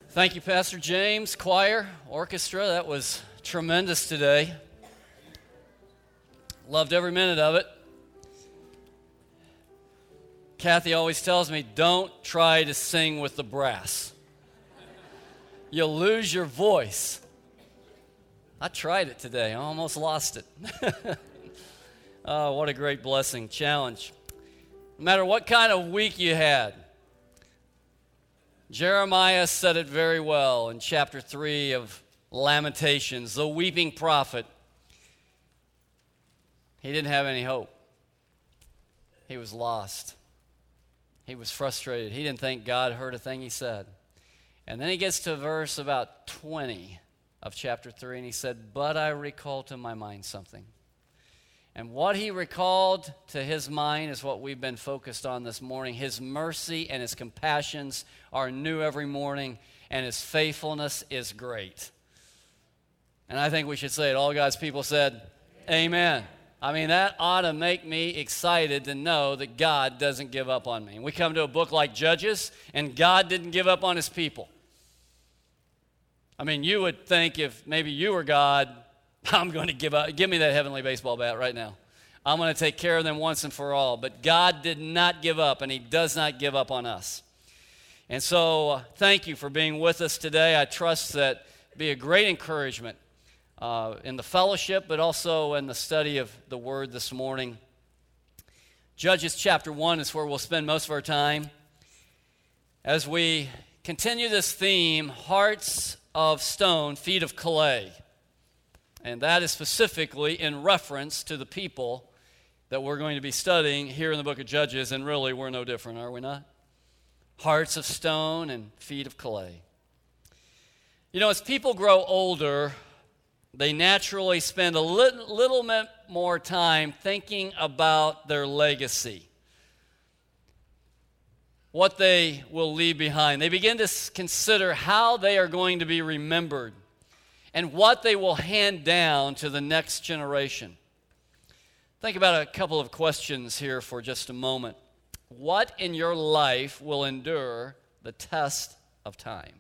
Thank you, Pastor James, choir, orchestra. That was tremendous today. Loved every minute of it. Kathy always tells me, don't try to sing with the brass. You'll lose your voice. I tried it today. I almost lost it. Oh, what a great blessing, challenge. No matter what kind of week you had, Jeremiah said it very well in chapter 3 of Lamentations, the weeping prophet. He didn't have any hope. He was lost. He was frustrated. He didn't think God heard a thing he said. And then he gets to verse about 20 of chapter 3, and he said, "But I recall to my mind something." And what he recalled to his mind is what we've been focused on this morning. His mercy and his compassions are new every morning, and his faithfulness is great. And I think we should say it. All God's people said, amen. I mean, that ought to make me excited to know that God doesn't give up on me. And we come to a book like Judges, and God didn't give up on his people. I mean, you would think if maybe you were God, I'm going to give up. Give me that heavenly baseball bat right now. I'm going to take care of them once and for all. But God did not give up, and he does not give up on us. And so thank you for being with us today. I trust that it'll be a great encouragement in the fellowship, but also in the study of the Word this morning. Judges chapter 1 is where we'll spend most of our time as we continue this theme, hearts of stone, feet of clay. And that is specifically in reference to the people that we're going to be studying here in the book of Judges, and really we're no different, are we not? Hearts of stone and feet of clay. You know, as people grow older, they naturally spend a little bit more time thinking about their legacy, what they will leave behind. They begin to consider how they are going to be remembered and what they will hand down to the next generation. Think about a couple of questions here for just a moment. What in your life will endure the test of time?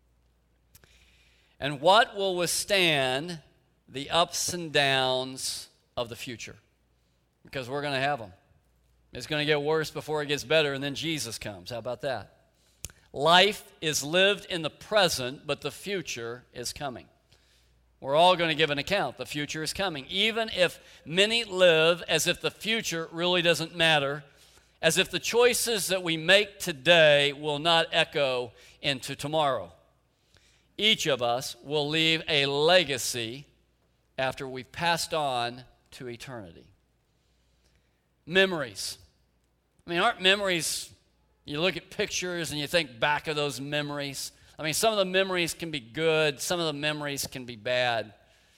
And what will withstand the ups and downs of the future? Because we're going to have them. It's going to get worse before it gets better, and then Jesus comes. How about that? Life is lived in the present, but the future is coming. We're all going to give an account. The future is coming. Even if many live as if the future really doesn't matter, as if the choices that we make today will not echo into tomorrow. Each of us will leave a legacy after we've passed on to eternity. Memories. I mean, aren't memories, you look at pictures and you think back of those memories. I mean, some of the memories can be good, some of the memories can be bad.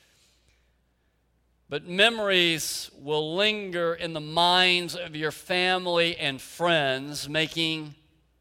But memories will linger in the minds of your family and friends, making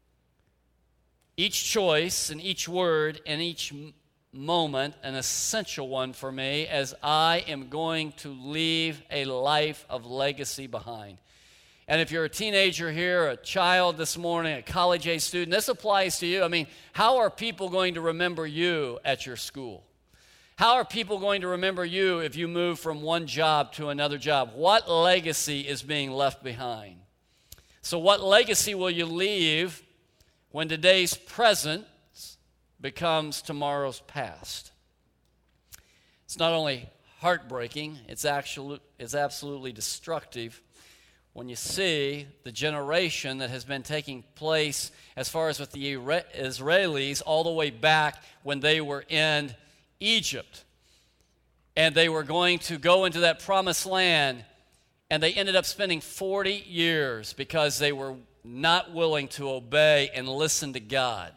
each choice and each word and each moment an essential one for me, as I am going to leave a life of legacy behind. And if you're a teenager here, a child this morning, a college-age student, this applies to you. I mean, how are people going to remember you at your school? How are people going to remember you if you move from one job to another job? What legacy is being left behind? So what legacy will you leave when today's present becomes tomorrow's past? It's not only heartbreaking, it's absolutely destructive when you see the generation that has been taking place as far as with the Israelis all the way back when they were in Egypt. And they were going to go into that promised land, and they ended up spending 40 years because they were not willing to obey and listen to God.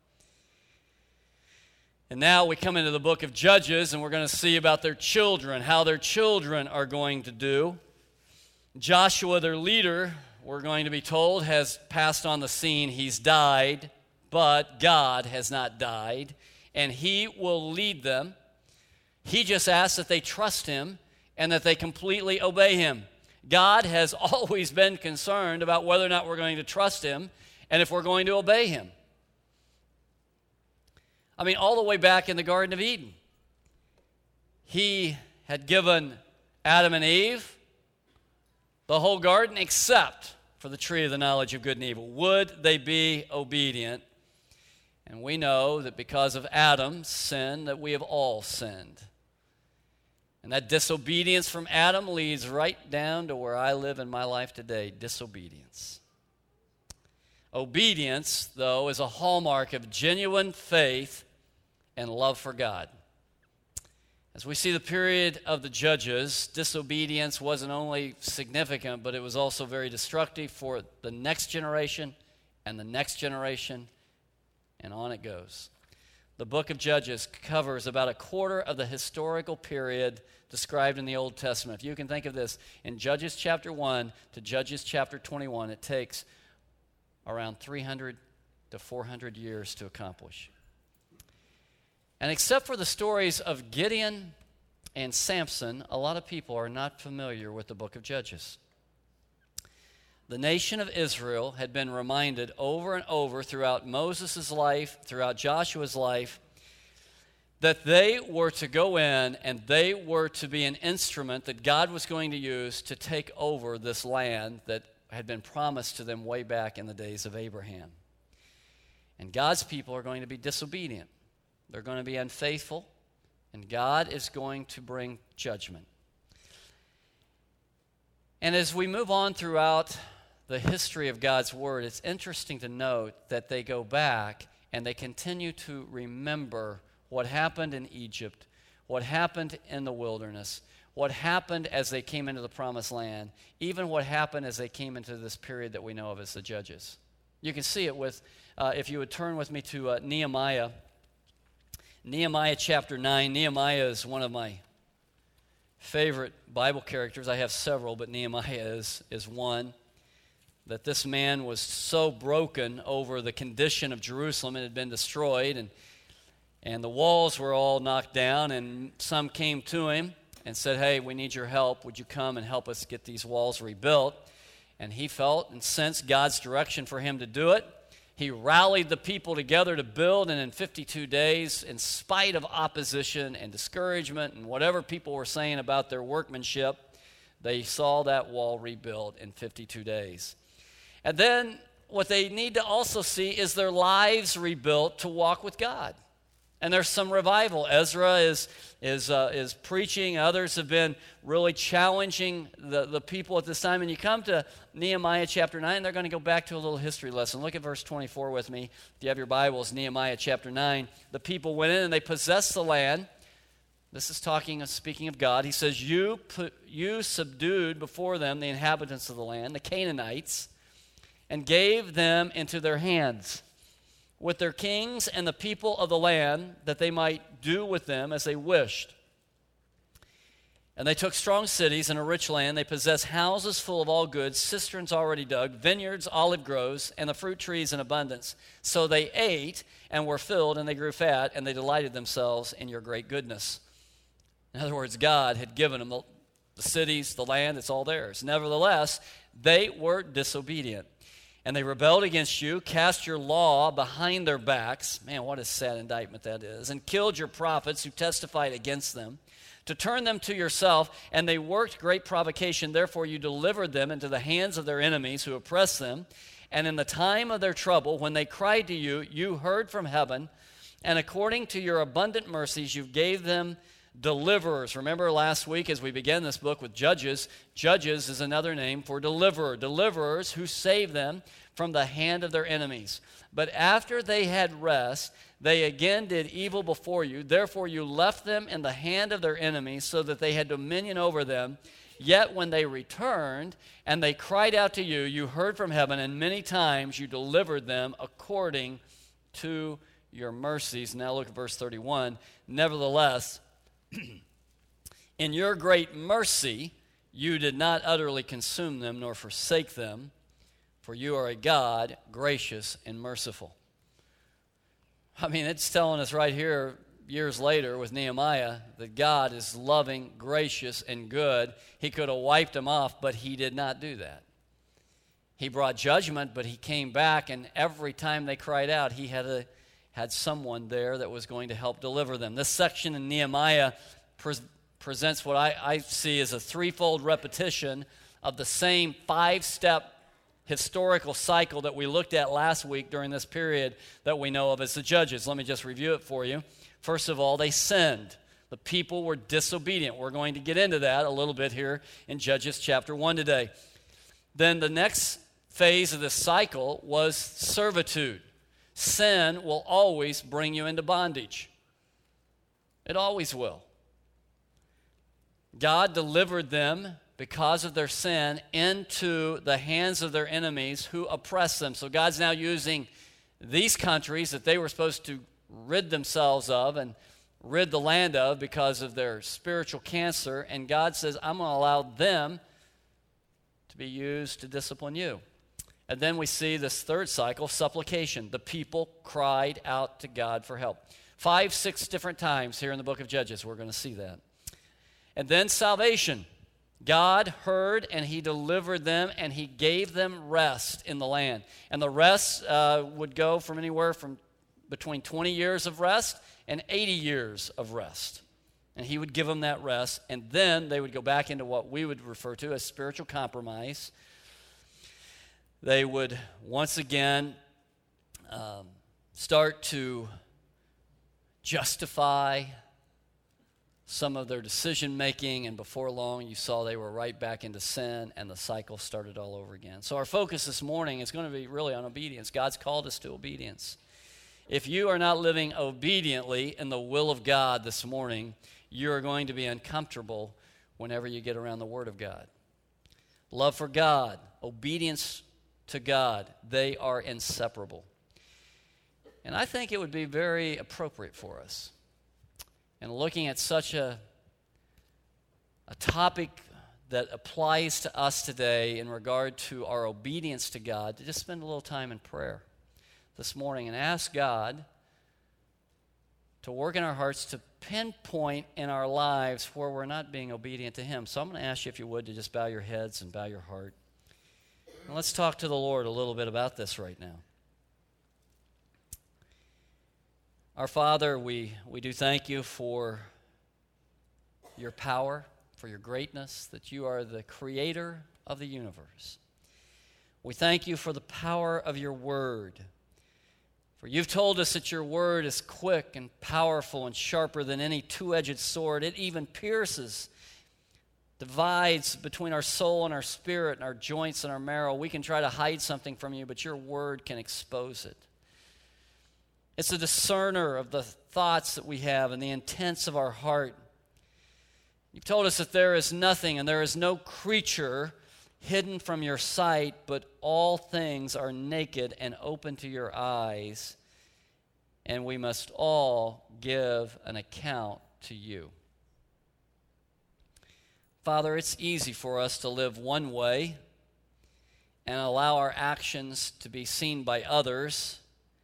And now we come into the book of Judges, and we're going to see about their children, how their children are going to do. Joshua, their leader, we're going to be told, has passed on the scene. He's died, but God has not died, and he will lead them. He just asks that they trust him and that they completely obey him. God has always been concerned about whether or not we're going to trust him and if we're going to obey him. I mean, all the way back in the Garden of Eden. He had given Adam and Eve the whole garden except for the tree of the knowledge of good and evil. Would they be obedient? And we know that because of Adam's sin, that we have all sinned. And that disobedience from Adam leads right down to where I live in my life today, disobedience. Obedience, though, is a hallmark of genuine faith and love for God. As we see the period of the Judges, disobedience wasn't only significant, but it was also very destructive for the next generation and the next generation, and on it goes. The book of Judges covers about a quarter of the historical period described in the Old Testament. If you can think of this, in Judges chapter 1 to Judges chapter 21, it takes around 300 to 400 years to accomplish. And except for the stories of Gideon and Samson, a lot of people are not familiar with the book of Judges. The nation of Israel had been reminded over and over throughout Moses' life, throughout Joshua's life, that they were to go in and they were to be an instrument that God was going to use to take over this land that had been promised to them way back in the days of Abraham. And God's people are going to be disobedient. They're going to be unfaithful, and God is going to bring judgment. And as we move on throughout the history of God's Word, it's interesting to note that they go back and they continue to remember what happened in Egypt, what happened in the wilderness, what happened as they came into the Promised Land, even what happened as they came into this period that we know of as the Judges. You can see it with, if you would turn with me to Nehemiah. Nehemiah chapter 9. Nehemiah is one of my favorite Bible characters. I have several, but Nehemiah is one. That this man was so broken over the condition of Jerusalem. It had been destroyed, and the walls were all knocked down, and some came to him and said, hey, we need your help. Would you come and help us get these walls rebuilt? And he felt and sensed God's direction for him to do it. He rallied the people together to build, and in 52 days, in spite of opposition and discouragement and whatever people were saying about their workmanship, they saw that wall rebuilt in 52 days. And then what they need to also see is their lives rebuilt to walk with God. And there's some revival. Ezra is preaching. Others have been really challenging the people at this time. And you come to Nehemiah chapter 9, they're going to go back to a little history lesson. Look at verse 24 with me. If you have your Bibles, Nehemiah chapter 9. The people went in and they possessed the land. This is speaking of God. He says, you subdued before them the inhabitants of the land, the Canaanites, and gave them into their hands, with their kings and the people of the land, that they might do with them as they wished. And they took strong cities and a rich land. They possessed houses full of all goods, cisterns already dug, vineyards, olive groves, and the fruit trees in abundance. So they ate and were filled, and they grew fat, and they delighted themselves in your great goodness. In other words, God had given them the cities, the land, it's all theirs. Nevertheless, they were disobedient. And they rebelled against you, cast your law behind their backs. Man, what a sad indictment that is. And killed your prophets who testified against them, to turn them to yourself. And they worked great provocation. Therefore you delivered them into the hands of their enemies who oppressed them. And in the time of their trouble, when they cried to you, you heard from heaven. And according to your abundant mercies, you gave them deliverers. Remember last week as we began this book with Judges, Judges is another name for deliverer. Deliverers who save them from the hand of their enemies. But after they had rest, they again did evil before you. Therefore you left them in the hand of their enemies, so that they had dominion over them. Yet when they returned and they cried out to you, you heard from heaven, and many times you delivered them according to your mercies. Now look at verse 31. Nevertheless, in your great mercy, you did not utterly consume them nor forsake them, for you are a God gracious and merciful. I mean, it's telling us right here, years later with Nehemiah, that God is loving, gracious, and good. He could have wiped them off, but he did not do that. He brought judgment, but he came back, and every time they cried out, he had had someone there that was going to help deliver them. This section in Nehemiah presents what I see as a threefold repetition of the same five-step historical cycle that we looked at last week during this period that we know of as the Judges. Let me just review it for you. First of all, they sinned. The people were disobedient. We're going to get into that a little bit here in Judges chapter 1 today. Then the next phase of this cycle was servitude. Sin will always bring you into bondage. It always will. God delivered them because of their sin into the hands of their enemies who oppressed them. So God's now using these countries that they were supposed to rid themselves of and rid the land of because of their spiritual cancer, and God says, I'm going to allow them to be used to discipline you. And then we see this third cycle, supplication. The people cried out to God for help. 5, 6 different times here in the book of Judges, we're going to see that. And then salvation. God heard and he delivered them and he gave them rest in the land. And the rest would go from anywhere from between 20 years of rest and 80 years of rest. And he would give them that rest, and then they would go back into what we would refer to as spiritual compromise. They would once again start to justify some of their decision making, and before long you saw they were right back into sin, and the cycle started all over again. So our focus this morning is going to be really on obedience. God's called us to obedience. If you are not living obediently in the will of God this morning, you are going to be uncomfortable whenever you get around the Word of God. Love for God, obedience to God, they are inseparable. And I think it would be very appropriate for us, and looking at such a topic that applies to us today in regard to our obedience to God, to just spend a little time in prayer this morning and ask God to work in our hearts to pinpoint in our lives where we're not being obedient to Him. So I'm going to ask you, if you would, to just bow your heads and bow your heart. And let's talk to the Lord a little bit about this right now. Our Father, we do thank you for your power, for your greatness, that you are the creator of the universe. We thank you for the power of your word. For you've told us that your word is quick and powerful and sharper than any two-edged sword. It even pierces, divides between our soul and our spirit and our joints and our marrow. We can try to hide something from you, but your word can expose it. It's a discerner of the thoughts that we have and the intents of our heart. You've told us that there is nothing and there is no creature hidden from your sight, but all things are naked and open to your eyes, and we must all give an account to you. Father, it's easy for us to live one way and allow our actions to be seen by others,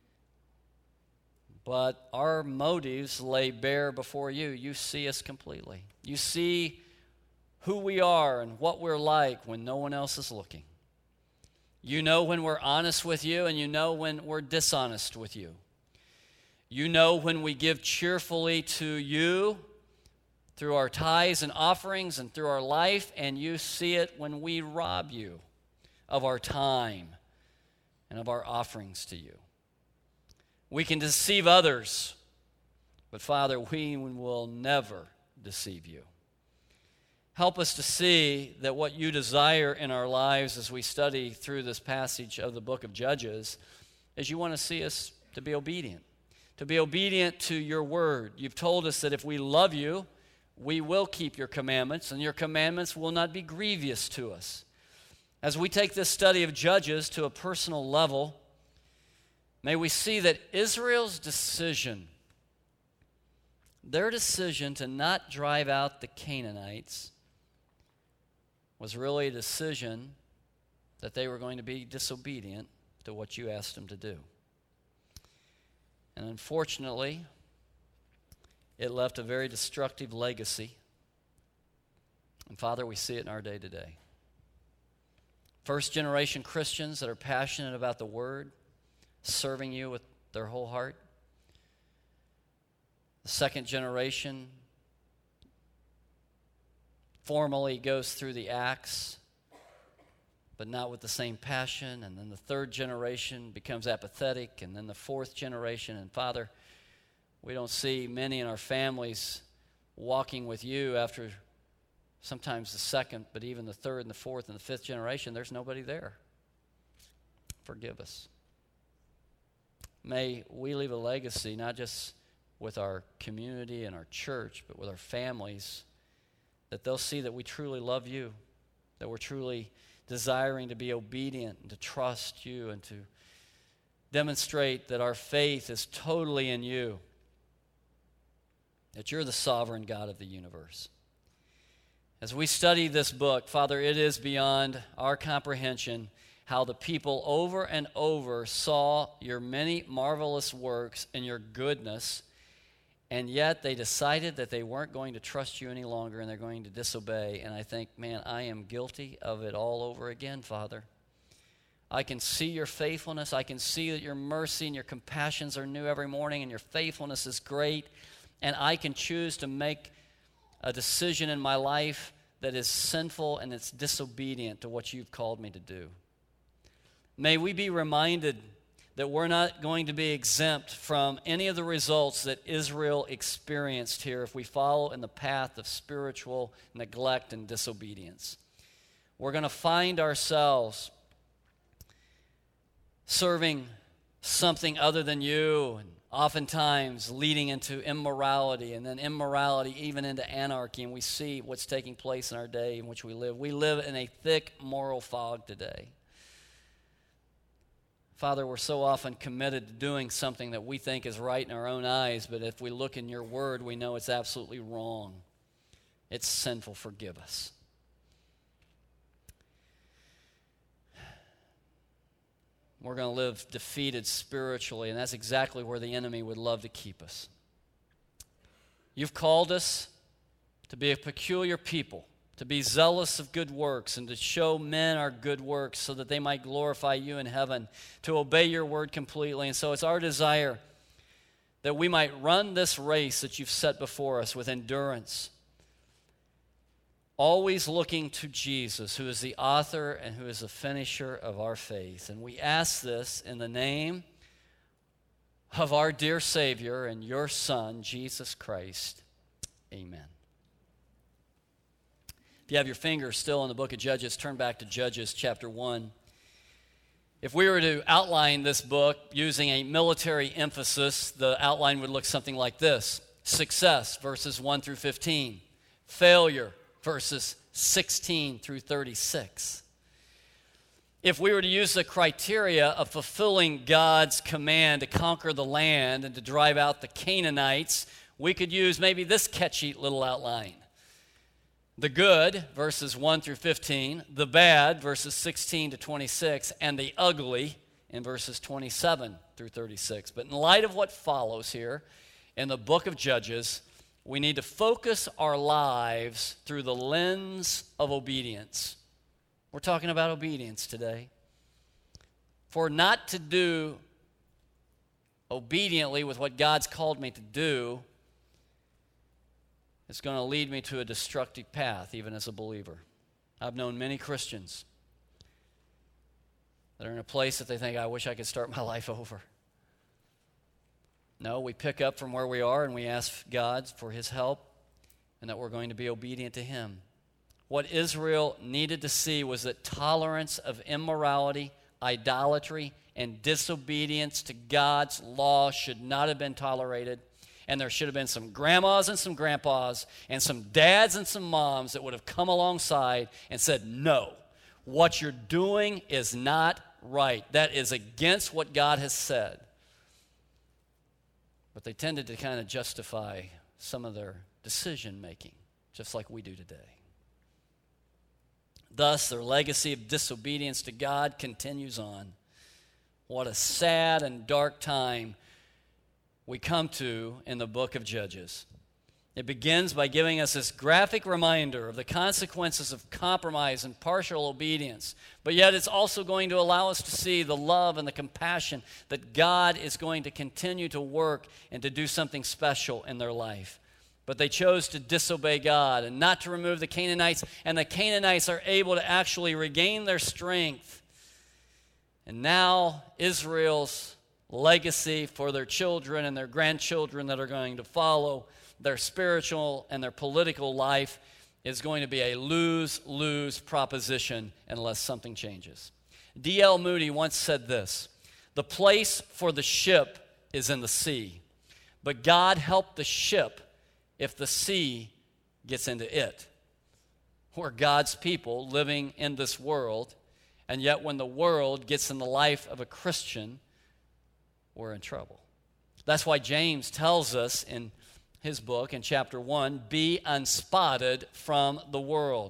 but our motives lay bare before you. You see us completely. You see who we are and what we're like when no one else is looking. You know when we're honest with you, and you know when we're dishonest with you. You know when we give cheerfully to you through our tithes and offerings and through our life, and you see it when we rob you of our time and of our offerings to you. We can deceive others, but Father, we will never deceive you. Help us to see that what you desire in our lives as we study through this passage of the book of Judges is you want to see us to be obedient to your word. You've told us that if we love you, we will keep your commandments, and your commandments will not be grievous to us. As we take this study of Judges to a personal level, may we see that Israel's decision, their decision to not drive out the Canaanites, was really a decision that they were going to be disobedient to what you asked them to do. And unfortunately, it left a very destructive legacy. And Father, we see it in our day today. First-generation Christians that are passionate about the Word, serving you with their whole heart, The second generation formally goes through the acts, but not with the same passion. And then the third generation becomes apathetic, and then the fourth generation. And Father, we don't see many in our families walking with you after sometimes the second, but even the third and the fourth and the fifth generation. There's nobody there. Forgive us. May we leave a legacy, not just with our community and our church, but with our families, that they'll see that we truly love you, that we're truly desiring to be obedient and to trust you and to demonstrate that our faith is totally in you, that you're the sovereign God of the universe. As we study this book, Father, it is beyond our comprehension how the people over and over saw your many marvelous works and your goodness, and yet they decided that they weren't going to trust you any longer and they're going to disobey. And I think, man, I am guilty of it all over again, Father. I can see your faithfulness. I can see that your mercy and your compassions are new every morning and your faithfulness is great. And I can choose to make a decision in my life that is sinful and it's disobedient to what you've called me to do. May we be reminded that we're not going to be exempt from any of the results that Israel experienced here if we follow in the path of spiritual neglect and disobedience. We're going to find ourselves serving something other than you, and oftentimes leading into immorality, and then immorality even into anarchy, and we see what's taking place in our day in which we live. We live in a thick moral fog today. Father, we're so often committed to doing something that we think is right in our own eyes, but if we look in your word, we know it's absolutely wrong. It's sinful. Forgive us. We're going to live defeated spiritually, and that's exactly where the enemy would love to keep us. You've called us to be a peculiar people, to be zealous of good works, and to show men our good works so that they might glorify you in heaven, to obey your word completely. And so it's our desire that we might run this race that you've set before us with endurance, always looking to Jesus, who is the author and who is the finisher of our faith. And we ask this in the name of our dear Savior and your Son, Jesus Christ. Amen. If you have your finger still in the book of Judges, turn back to Judges chapter 1. If we were to outline this book using a military emphasis, the outline would look something like this. Success, verses 1 through 15. Failure, verses 16 through 36. If we were to use the criteria of fulfilling God's command to conquer the land and to drive out the Canaanites, we could use maybe this catchy little outline. The good, verses 1 through 15, the bad, verses 16 to 26, and the ugly in verses 27 through 36. But in light of what follows here in the book of Judges, we need to focus our lives through the lens of obedience. We're talking about obedience today. For not to do obediently with what God's called me to do, it's going to lead me to a destructive path, even as a believer. I've known many Christians that are in a place that they think, I wish I could start my life over. No, we pick up from where we are and we ask God for his help and that we're going to be obedient to him. What Israel needed to see was that tolerance of immorality, idolatry, and disobedience to God's law should not have been tolerated. And there should have been some grandmas and some grandpas and some dads and some moms that would have come alongside and said, no, what you're doing is not right. That is against what God has said. But they tended to kind of justify some of their decision making, just like we do today. Thus, their legacy of disobedience to God continues on. What a sad and dark time we come to in the book of Judges. It begins by giving us this graphic reminder of the consequences of compromise and partial obedience. But yet it's also going to allow us to see the love and the compassion that God is going to continue to work and to do something special in their life. But they chose to disobey God and not to remove the Canaanites, and the Canaanites are able to actually regain their strength. And now Israel's legacy for their children and their grandchildren that are going to follow, their spiritual and their political life, is going to be a lose-lose proposition unless something changes. D.L. Moody once said this: "The place for the ship is in the sea, but God help the ship if the sea gets into it." We're God's people living in this world, and yet when the world gets in the life of a Christian, we're in trouble. That's why James tells us in his book in chapter 1, be unspotted from the world.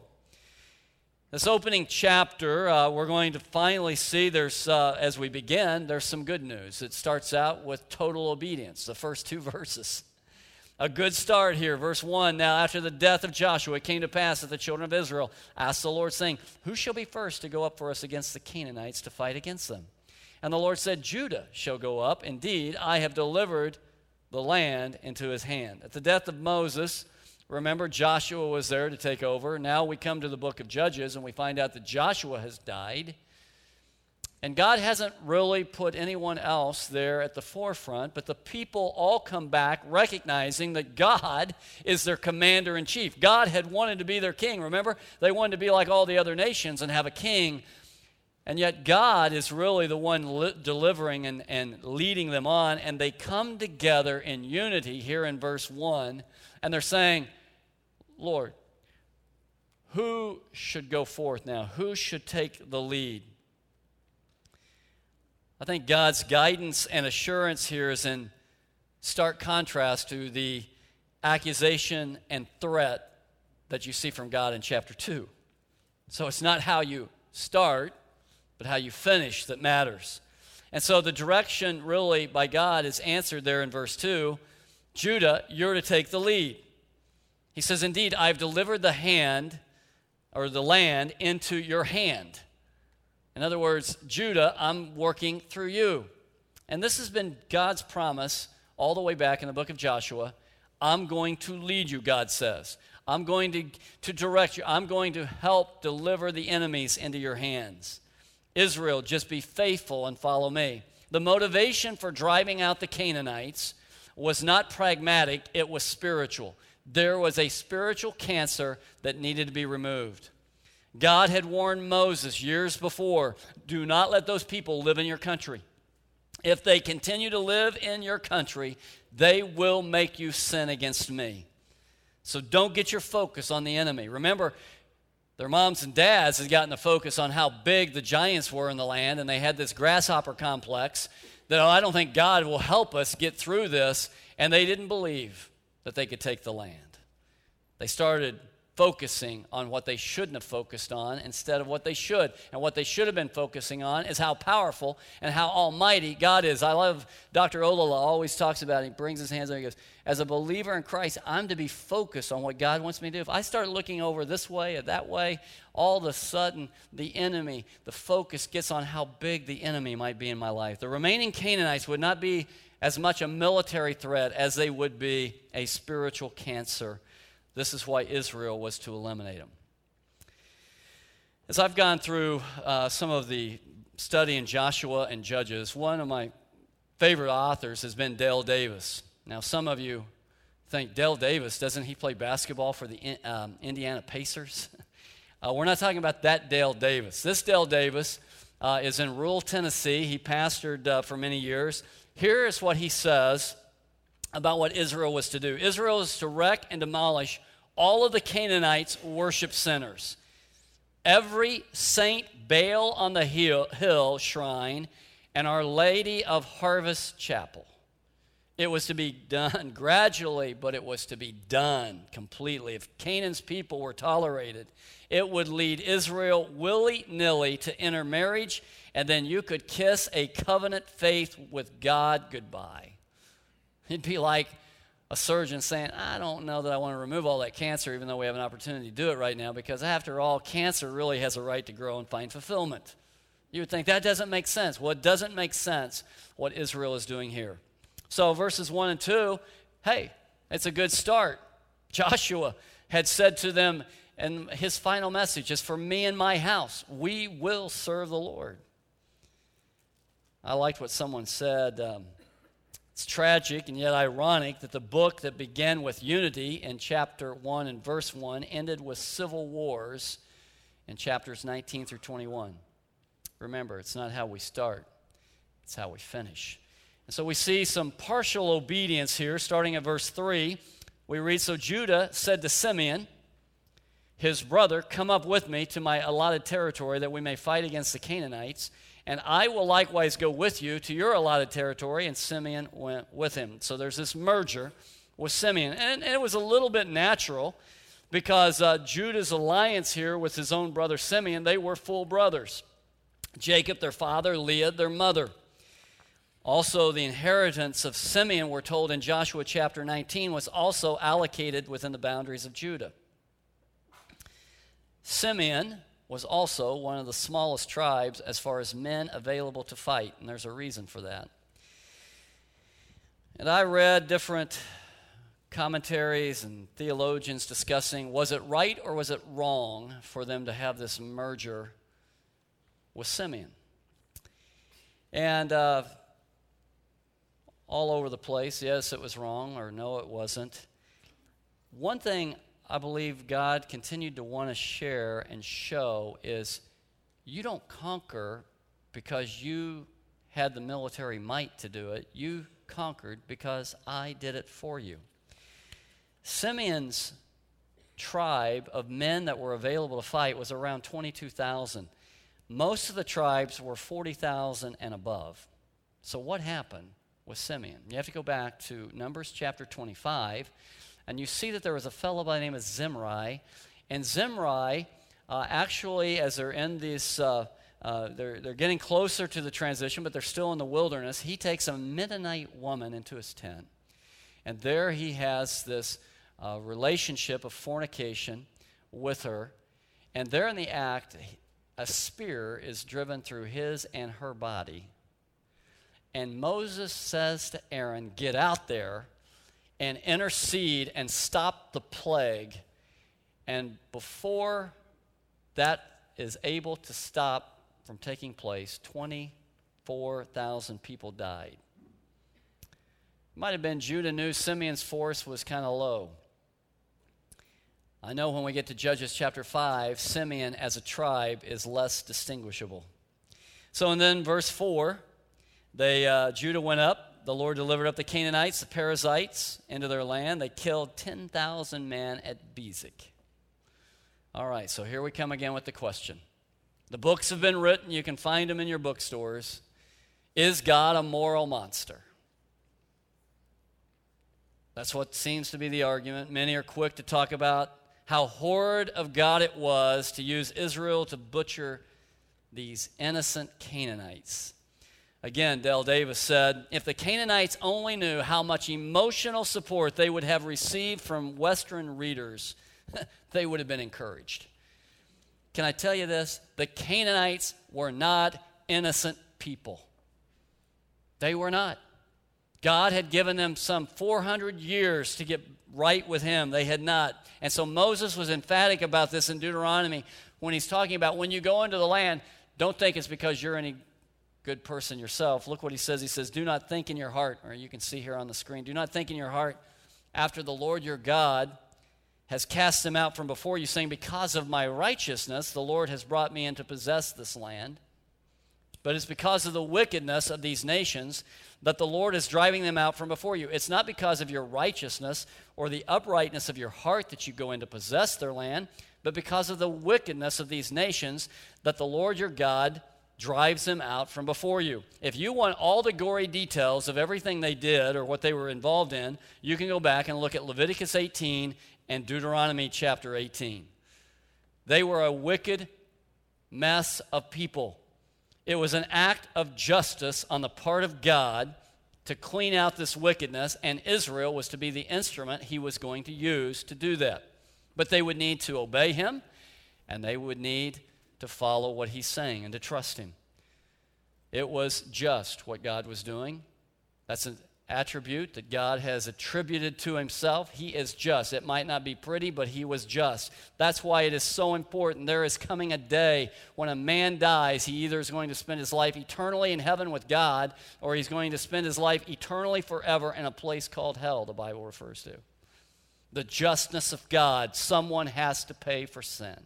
This opening chapter, we're going to finally see as we begin, there's some good news. It starts out with total obedience, the first two verses. A good start here, verse 1. Now after the death of Joshua, it came to pass that the children of Israel asked the Lord, saying, who shall be first to go up for us against the Canaanites to fight against them? And the Lord said, Judah shall go up. Indeed, I have delivered the land into his hand. At the death of Moses, remember Joshua was there to take over. Now we come to the book of Judges and we find out that Joshua has died. And God hasn't really put anyone else there at the forefront, but the people all come back recognizing that God is their commander-in-chief. God had wanted to be their king. Remember, they wanted to be like all the other nations and have a king. And yet God is really the one delivering and leading them on. And they come together in unity here in verse 1. And they're saying, Lord, who should go forth now? Who should take the lead? I think God's guidance and assurance here is in stark contrast to the accusation and threat that you see from God in chapter 2. So it's not how you start, but how you finish that matters. And so the direction really by God is answered there in verse 2. Judah, you're to take the lead. He says, indeed, I've delivered the land into your hand. In other words, Judah, I'm working through you. And this has been God's promise all the way back in the book of Joshua. I'm going to lead you, God says. I'm going to direct you. I'm going to help deliver the enemies into your hands. Israel, just be faithful and follow me. The motivation for driving out the Canaanites was not pragmatic, it was spiritual. There was a spiritual cancer that needed to be removed. God had warned Moses years before, do not let those people live in your country. If they continue to live in your country, they will make you sin against me. So don't get your focus on the enemy. Remember, their moms and dads had gotten the focus on how big the giants were in the land, and they had this grasshopper complex that, I don't think God will help us get through this, and they didn't believe that they could take the land. They started focusing on what they shouldn't have focused on instead of what they should. And what they should have been focusing on is how powerful and how almighty God is. I love Dr. Olala always talks about it. He brings his hands up and he goes, as a believer in Christ, I'm to be focused on what God wants me to do. If I start looking over this way or that way, all of a sudden the enemy, the focus gets on how big the enemy might be in my life. The remaining Canaanites would not be as much a military threat as they would be a spiritual cancer. This is why Israel was to eliminate them. As I've gone through some of the study in Joshua and Judges, one of my favorite authors has been Dale Davis. Now, some of you think, Dale Davis, doesn't he play basketball for the Indiana Pacers? We're not talking about that Dale Davis. This Dale Davis is in rural Tennessee. He pastored for many years. Here is what he says about what Israel was to do. Israel is to wreck and demolish all of the Canaanites' worship centers. Every Saint Baal on the hill shrine and Our Lady of Harvest Chapel. It was to be done gradually, but it was to be done completely. If Canaan's people were tolerated, it would lead Israel willy-nilly to intermarriage, and then you could kiss a covenant faith with God goodbye. It'd be like a surgeon saying, I don't know that I want to remove all that cancer even though we have an opportunity to do it right now, because after all, cancer really has a right to grow and find fulfillment. You would think that doesn't make sense. Well, it doesn't make sense what Israel is doing here. So verses 1 and 2, hey, it's a good start. Joshua had said to them, and his final message is, for me and my house, we will serve the Lord. I liked what someone said. It's tragic and yet ironic that the book that began with unity in chapter 1 and verse 1 ended with civil wars in chapters 19 through 21. Remember, it's not how we start, it's how we finish. And so we see some partial obedience here, starting at verse 3. We read, so Judah said to Simeon, his brother, come up with me to my allotted territory that we may fight against the Canaanites, and I will likewise go with you to your allotted territory. And Simeon went with him. So there's this merger with Simeon. And it was a little bit natural because Judah's alliance here with his own brother Simeon, they were full brothers. Jacob, their father, Leah, their mother. Also, the inheritance of Simeon, we're told in Joshua chapter 19, was also allocated within the boundaries of Judah. Simeon was also one of the smallest tribes as far as men available to fight, and there's a reason for that. And I read different commentaries and theologians discussing, was it right or was it wrong for them to have this merger with Simeon? And all over the place, yes, it was wrong, or no, it wasn't. One thing I believe God continued to want to share and show is you don't conquer because you had the military might to do it. You conquered because I did it for you. Simeon's tribe of men that were available to fight was around 22,000. Most of the tribes were 40,000 and above. So what happened with Simeon? You have to go back to Numbers chapter 25, and you see that there was a fellow by the name of Zimri. And Zimri, actually, as they're in this, they're getting closer to the transition, but they're still in the wilderness. He takes a Midianite woman into his tent. And there he has this relationship of fornication with her. And there in the act, a spear is driven through his and her body. And Moses says to Aaron, get out there and intercede and stop the plague. And before that is able to stop from taking place, 24,000 people died. It might have been Judah knew Simeon's force was kind of low. I know when we get to Judges chapter 5, Simeon as a tribe is less distinguishable. So and then verse 4, Judah went up. The Lord delivered up the Canaanites, the Perizzites, into their land. They killed 10,000 men at Bezek. All right, so here we come again with the question. The books have been written. You can find them in your bookstores. Is God a moral monster? That's what seems to be the argument. Many are quick to talk about how horrid of God it was to use Israel to butcher these innocent Canaanites. Again, Dale Davis said, if the Canaanites only knew how much emotional support they would have received from Western readers, they would have been encouraged. Can I tell you this? The Canaanites were not innocent people. They were not. God had given them some 400 years to get right with him. They had not. And so Moses was emphatic about this in Deuteronomy when he's talking about when you go into the land, don't think it's because you're any good person yourself. Look what he says. He says, do not think in your heart, or you can see here on the screen, do not think in your heart after the Lord your God has cast them out from before you, saying, because of my righteousness, the Lord has brought me in to possess this land. But it's because of the wickedness of these nations that the Lord is driving them out from before you. It's not because of your righteousness or the uprightness of your heart that you go in to possess their land, but because of the wickedness of these nations that the Lord your God drives them out from before you. If you want all the gory details of everything they did or what they were involved in, you can go back and look at Leviticus 18 and Deuteronomy chapter 18. They were a wicked mess of people. It was an act of justice on the part of God to clean out this wickedness, and Israel was to be the instrument he was going to use to do that. But they would need to obey him, and they would need to follow what he's saying and to trust him. It was just what God was doing. That's an attribute that God has attributed to himself. He is just. It might not be pretty, but he was just. That's why it is so important. There is coming a day when a man dies, he either is going to spend his life eternally in heaven with God, or he's going to spend his life eternally forever in a place called hell, the Bible refers to. The justness of God. Someone has to pay for sin.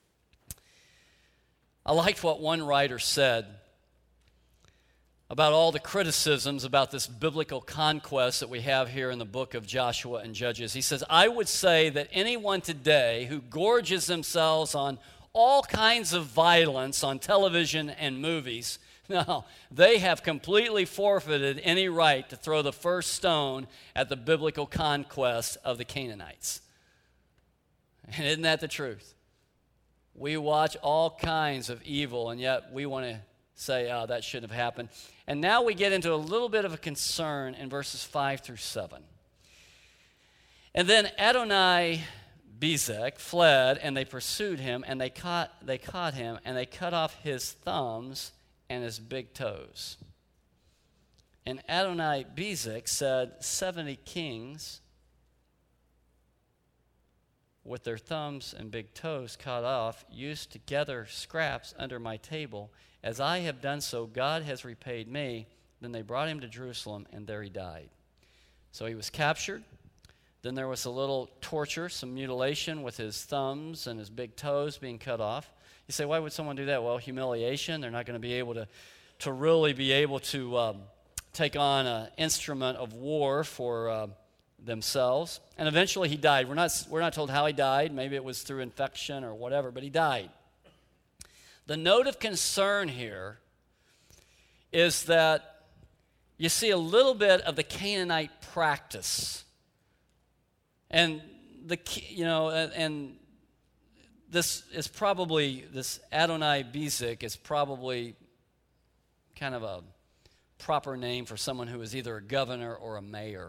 I liked what one writer said about all the criticisms about this biblical conquest that we have here in the book of Joshua and Judges. He says, I would say that anyone today who gorges themselves on all kinds of violence on television and movies, no, they have completely forfeited any right to throw the first stone at the biblical conquest of the Canaanites. And isn't that the truth? We watch all kinds of evil, and yet we want to say, oh, that shouldn't have happened. And now we get into a little bit of a concern in verses 5 through 7. And then Adoni-Bezek fled, and they pursued him, and they caught him, and they cut off his thumbs and his big toes. And Adoni-Bezek said, 70 kings with their thumbs and big toes cut off used to gather scraps under my table. As I have done so, God has repaid me. Then they brought him to Jerusalem, and there he died. So he was captured. Then there was a little torture, some mutilation with his thumbs and his big toes being cut off. You say, why would someone do that? Well, humiliation. They're not going to be able to really be able to take on an instrument of war for themselves. And eventually he died. We're not told how he died. Maybe it was through infection or whatever, but he died. The note of concern here is that you see a little bit of the Canaanite practice. And this Adoni-Bezek is probably kind of a proper name for someone who is either a governor or a mayor.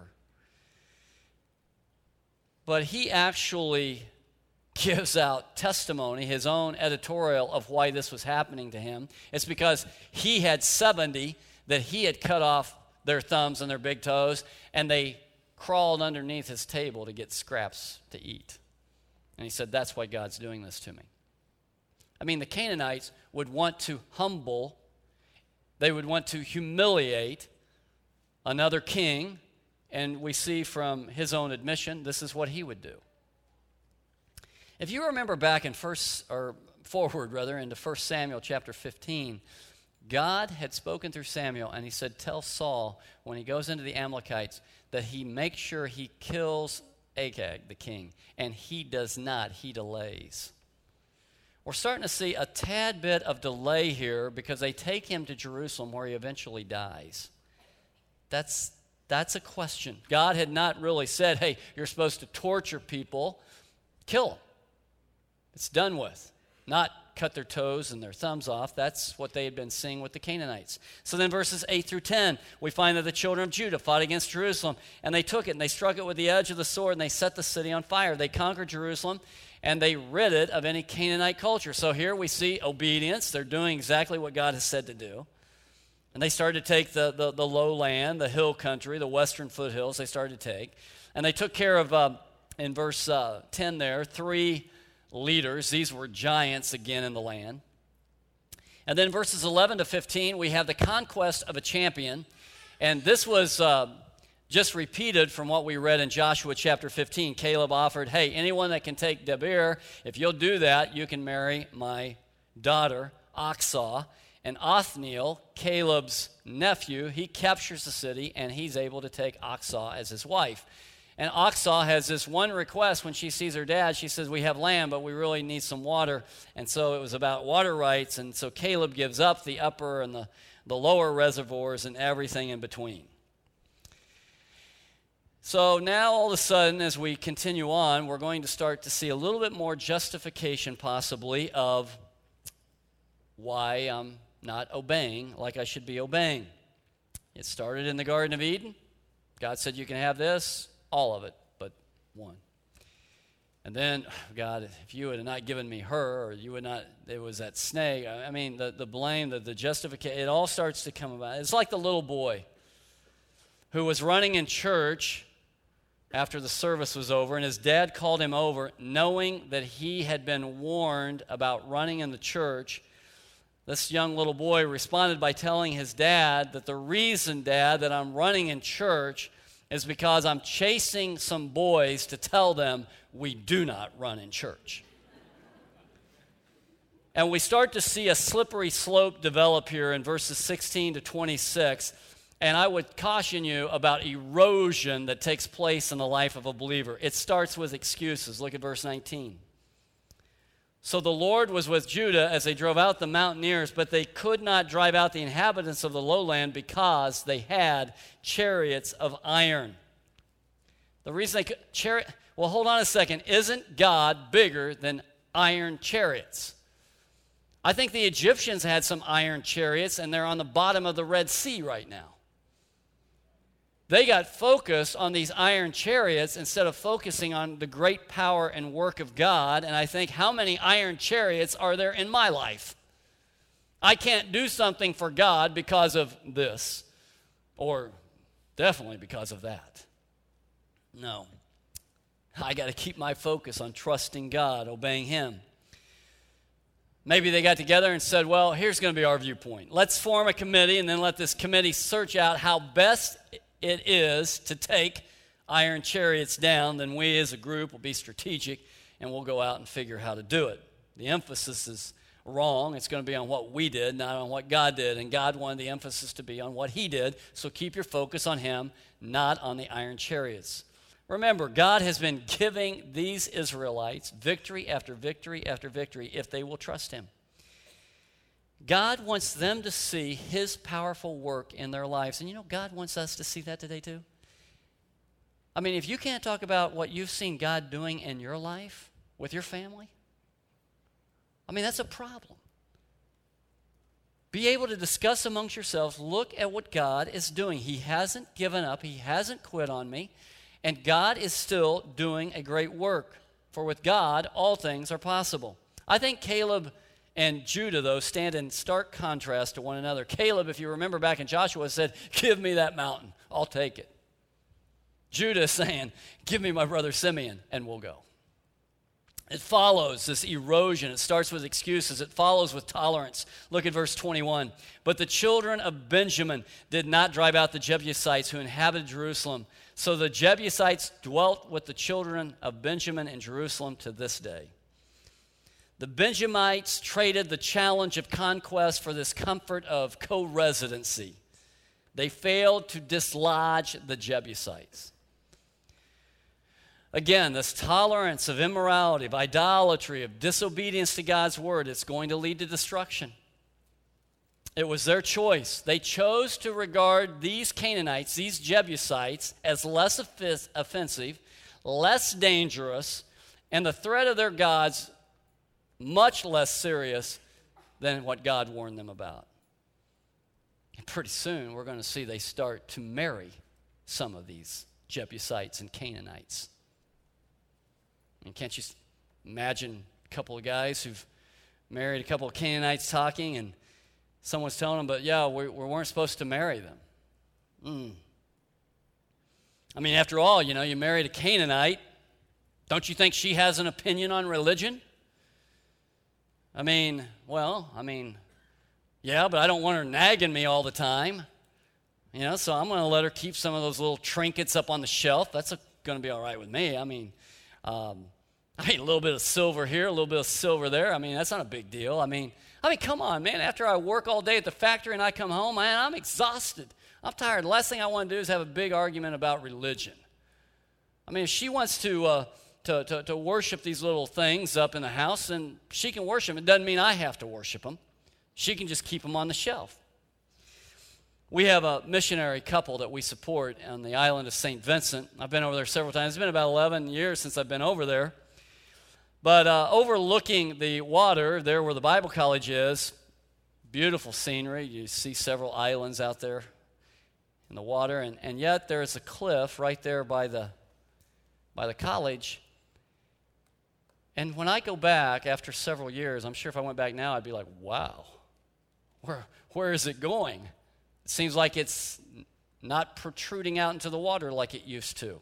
But he actually gives out testimony, his own editorial of why this was happening to him. It's because he had 70 that he had cut off their thumbs and their big toes, and they crawled underneath his table to get scraps to eat. And he said, that's why God's doing this to me. I mean, the Canaanites would want to humble, they would want to humiliate another king, and we see from his own admission, this is what he would do. If you remember back in into 1 Samuel chapter 15, God had spoken through Samuel, and he said, tell Saul, when he goes into the Amalekites, that he makes sure he kills Agag, the king, and he does not, he delays. We're starting to see a tad bit of delay here because they take him to Jerusalem where he eventually dies. That's a question. God had not really said, hey, you're supposed to torture people, kill them. It's done with. Not cut their toes and their thumbs off. That's what they had been seeing with the Canaanites. So then verses 8 through 10, we find that the children of Judah fought against Jerusalem, and they took it, and they struck it with the edge of the sword, and they set the city on fire. They conquered Jerusalem, and they rid it of any Canaanite culture. So here we see obedience. They're doing exactly what God has said to do. And they started to take the lowland, the hill country, the western foothills, they started to take. And they took care of, in verse 10 there, 3 leaders. These were giants again in the land. And then verses 11 to 15, we have the conquest of a champion. And this was just repeated from what we read in Joshua chapter 15. Caleb offered, hey, anyone that can take Debir, if you'll do that, you can marry my daughter, Achsah. And Othniel, Caleb's nephew, he captures the city, and he's able to take Achsah as his wife. And Achsah has this one request when she sees her dad. She says, we have land, but we really need some water. And so it was about water rights. And so Caleb gives up the upper and the lower reservoirs and everything in between. So now all of a sudden, as we continue on, we're going to start to see a little bit more justification possibly of why I'm not obeying like I should be obeying. It started in the Garden of Eden. God said, you can have this, all of it, but one. And then, God, if you had not given me her, or you would not, it was that snake. I mean, the blame, the justification, it all starts to come about. It's like the little boy who was running in church after the service was over, and his dad called him over, knowing that he had been warned about running in the church. This young little boy responded by telling his dad that the reason, Dad, that I'm running in church is because I'm chasing some boys to tell them we do not run in church. And we start to see a slippery slope develop here in verses 16 to 26. And I would caution you about erosion that takes place in the life of a believer. It starts with excuses. Look at verse 19. So the Lord was with Judah as they drove out the mountaineers, but they could not drive out the inhabitants of the lowland because they had chariots of iron. The reason they could, well, hold on a second. Isn't God bigger than iron chariots? I think the Egyptians had some iron chariots, and they're on the bottom of the Red Sea right now. They got focused on these iron chariots instead of focusing on the great power and work of God. And I think, how many iron chariots are there in my life? I can't do something for God because of this, or definitely because of that. No. I got to keep my focus on trusting God, obeying Him. Maybe they got together and said, well, here's going to be our viewpoint. Let's form a committee, and then let this committee search out how best it is to take iron chariots down. Then we as a group will be strategic, and we'll go out and figure how to do it. The emphasis is wrong. It's going to be on what we did, not on what God did. And God wanted the emphasis to be on what He did. So keep your focus on Him, not on the iron chariots. Remember, God has been giving these Israelites victory after victory after victory if they will trust Him. God wants them to see His powerful work in their lives. And you know, God wants us to see that today too. I mean, if you can't talk about what you've seen God doing in your life with your family, I mean, that's a problem. Be able to discuss amongst yourselves, look at what God is doing. He hasn't given up. He hasn't quit on me. And God is still doing a great work. For with God, all things are possible. I think Caleb and Judah, though, stand in stark contrast to one another. Caleb, if you remember back in Joshua, said, give me that mountain. I'll take it. Judah is saying, give me my brother Simeon, and we'll go. It follows this erosion. It starts with excuses. It follows with tolerance. Look at verse 21. But the children of Benjamin did not drive out the Jebusites who inhabited Jerusalem. So the Jebusites dwelt with the children of Benjamin in Jerusalem to this day. The Benjamites traded the challenge of conquest for this comfort of co-residency. They failed to dislodge the Jebusites. Again, this tolerance of immorality, of idolatry, of disobedience to God's word, it's going to lead to destruction. It was their choice. They chose to regard these Canaanites, these Jebusites, as less offensive, less dangerous, and the threat of their gods much less serious than what God warned them about. And pretty soon, we're going to see they start to marry some of these Jebusites and Canaanites. And can't you imagine a couple of guys who've married a couple of Canaanites talking, and someone's telling them, but yeah, we weren't supposed to marry them. I mean, after all, you know, you married a Canaanite. Don't you think she has an opinion on religion? I mean, yeah, but I don't want her nagging me all the time. You know, so I'm going to let her keep some of those little trinkets up on the shelf. That's going to be all right with me. I mean, a little bit of silver here, a little bit of silver there. I mean, that's not a big deal. I mean, come on, man. After I work all day at the factory and I come home, man, I'm exhausted. I'm tired. The last thing I want to do is have a big argument about religion. I mean, if she wants to worship these little things up in the house, and she can worship them. It doesn't mean I have to worship them. She can just keep them on the shelf. We have a missionary couple that we support on the island of St. Vincent. I've been over there several times. It's been about 11 years since I've been over there. But overlooking the water, there where the Bible college is, beautiful scenery. You see several islands out there. in the water, and yet there's a cliff right there by the college. And when I go back after several years, I'm sure if I went back now, I'd be like, wow, where is it going? It seems like it's not protruding out into the water like it used to.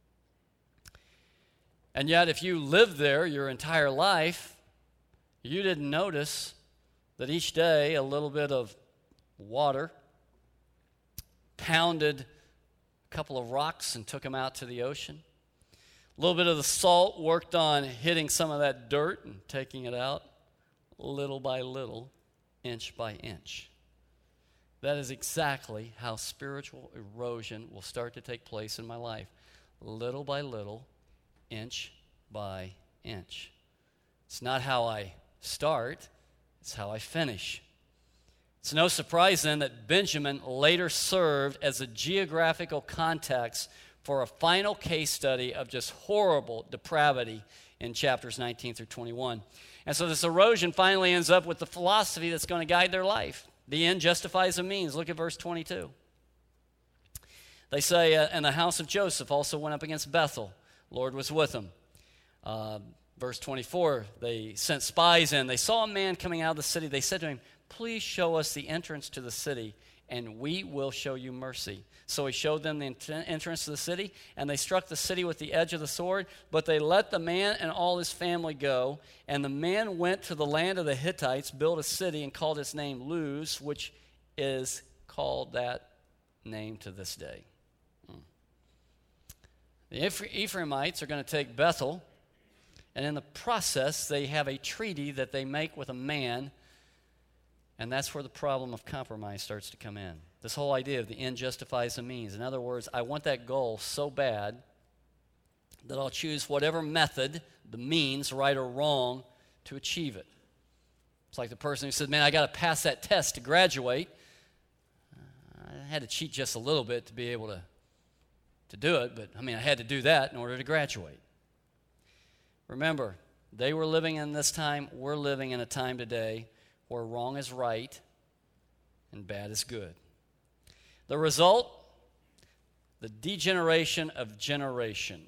And yet, if you lived there your entire life, you didn't notice that each day a little bit of water pounded a couple of rocks and took them out to the ocean. A little bit of the salt worked on hitting some of that dirt and taking it out little by little, inch by inch. That is exactly how spiritual erosion will start to take place in my life. Little by little, inch by inch. It's not how I start, it's how I finish. It's no surprise then that Benjamin later served as a geographical context for a final case study of just horrible depravity in chapters 19 through 21. And so this erosion finally ends up with the philosophy that's going to guide their life. The end justifies the means. Look at verse 22. They say, and the house of Joseph also went up against Bethel. Lord was with them. Verse 24, they sent spies in. They saw a man coming out of the city. They said to him, please show us the entrance to the city, and we will show you mercy. So he showed them the entrance to the city, and they struck the city with the edge of the sword, but they let the man and all his family go. And the man went to the land of the Hittites, built a city, and called its name Luz, which is called that name to this day. The Ephraimites are going to take Bethel, and in the process, they have a treaty that they make with a man, and that's where the problem of compromise starts to come in. This whole idea of the end justifies the means. In other words, I want that goal so bad that I'll choose whatever method, the means, right or wrong, to achieve it. It's like the person who said, man, I got to pass that test to graduate. I had to cheat just a little bit to be able to do it, but I had to do that in order to graduate. Remember, they were living in this time, we're living in a time today where wrong is right and bad is good. The result, the degeneration of a generation.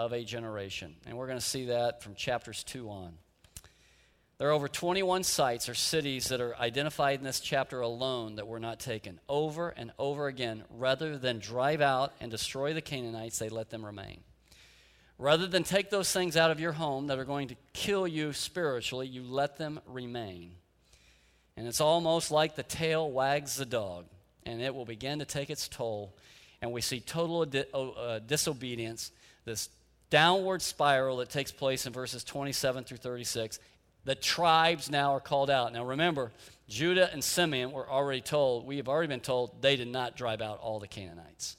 And we're going to see that from chapters 2 on. There are over 21 sites or cities that are identified in this chapter alone that were not taken. Over and over again, rather than drive out and destroy the Canaanites, they let them remain. Rather than take those things out of your home that are going to kill you spiritually, you let them remain. And it's almost like the tail wags the dog, and it will begin to take its toll. And we see total disobedience, this downward spiral that takes place in verses 27 through 36. The tribes now are called out. Now remember, Judah and Simeon were already told, we have already been told, they did not drive out all the Canaanites.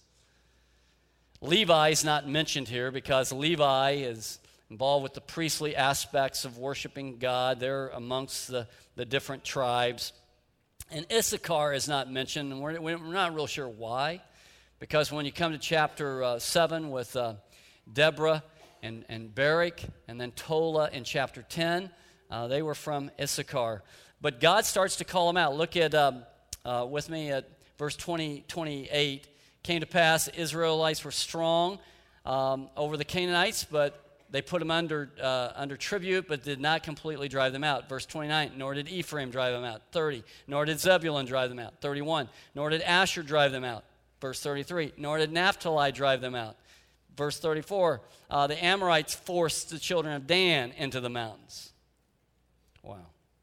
Levi is not mentioned here because Levi is involved with the priestly aspects of worshiping God. They're amongst the different tribes. And Issachar is not mentioned, and we're not real sure why. Because when you come to chapter 7 with Deborah and Barak, and then Tola in chapter 10, they were from Issachar. But God starts to call them out. Look at with me at verse 28. Came to pass, the Israelites were strong over the Canaanites, but they put them under tribute, but did not completely drive them out. Verse 29, nor did Ephraim drive them out. 30, nor did Zebulun drive them out. 31, nor did Asher drive them out. Verse 33, nor did Naphtali drive them out. Verse 34, the Amorites forced the children of Dan into the mountains. Wow.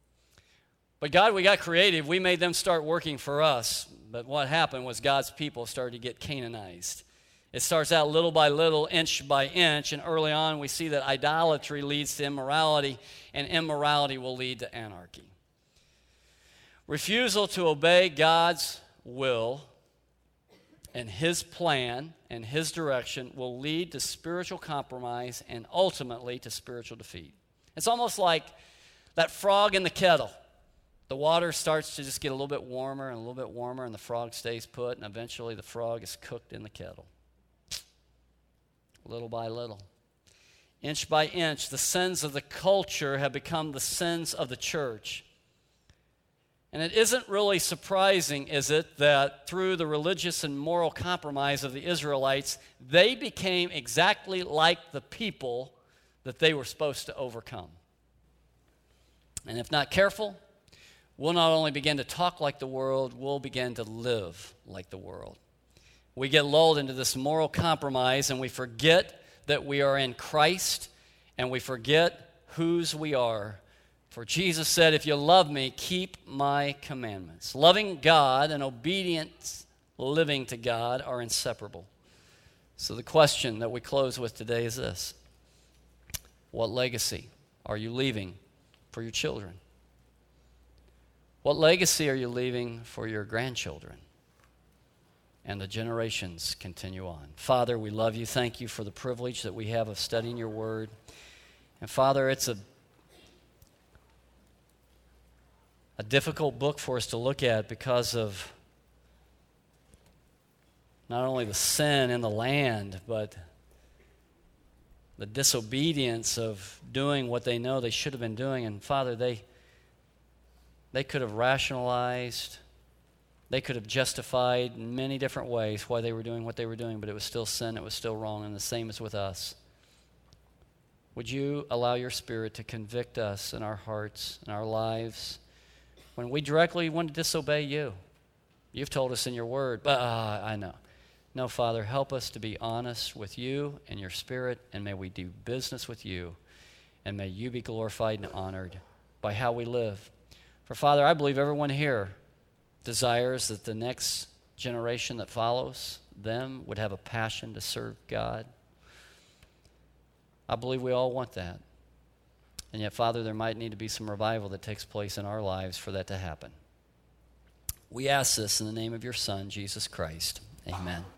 But God, we got creative. We made them start working for us. But what happened was God's people started to get Canaanized. It starts out little by little, inch by inch, and early on we see that idolatry leads to immorality, and immorality will lead to anarchy. Refusal to obey God's will and His plan and His direction will lead to spiritual compromise and ultimately to spiritual defeat. It's almost like that frog in the kettle. The water starts to just get a little bit warmer and a little bit warmer, and the frog stays put, and eventually the frog is cooked in the kettle. Little by little. Inch by inch, the sins of the culture have become the sins of the church. And it isn't really surprising, is it, that through the religious and moral compromise of the Israelites, they became exactly like the people that they were supposed to overcome. And if not careful, we'll not only begin to talk like the world, we'll begin to live like the world. We get lulled into this moral compromise, and we forget that we are in Christ, and we forget whose we are. For Jesus said, if you love me, keep my commandments. Loving God and obedient living to God are inseparable. So the question that we close with today is this: what legacy are you leaving for your children? What legacy are you leaving for your grandchildren? And the generations continue on. Father, we love you. Thank you for the privilege that we have of studying your word. And Father, it's a difficult book for us to look at because of not only the sin in the land, but the disobedience of doing what they know they should have been doing. And Father, they could have rationalized, they could have justified in many different ways why they were doing what they were doing, but it was still sin, it was still wrong, and the same is with us. Would you allow your Spirit to convict us in our hearts, in our lives, when we directly want to disobey you? You've told us in your word, but I know. No, Father, help us to be honest with you and your Spirit, and may we do business with you, and may you be glorified and honored by how we live. For Father, I believe everyone here desires that the next generation that follows them would have a passion to serve God. I believe we all want that. And yet, Father, there might need to be some revival that takes place in our lives for that to happen. We ask this in the name of your Son, Jesus Christ. Amen.